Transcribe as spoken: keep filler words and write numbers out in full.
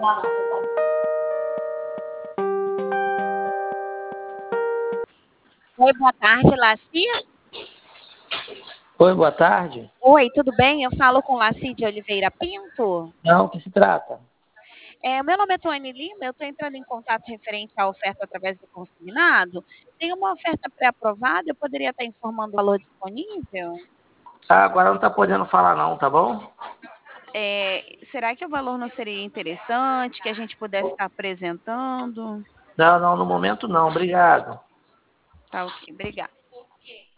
Oi, boa tarde, Laci. Oi, boa tarde. Oi, tudo bem? Eu falo com Laci de Oliveira Pinto. Não, o que se trata? É, meu nome é Tony Lima, eu estou entrando em contato referente à oferta através do consignado. Tem uma oferta pré-aprovada, eu poderia estar informando o valor disponível? Ah, agora não tá podendo falar não, tá bom? É, será que o valor não seria interessante, que a gente pudesse estar apresentando? Não, não, no momento não, obrigado. Tá ok, obrigada.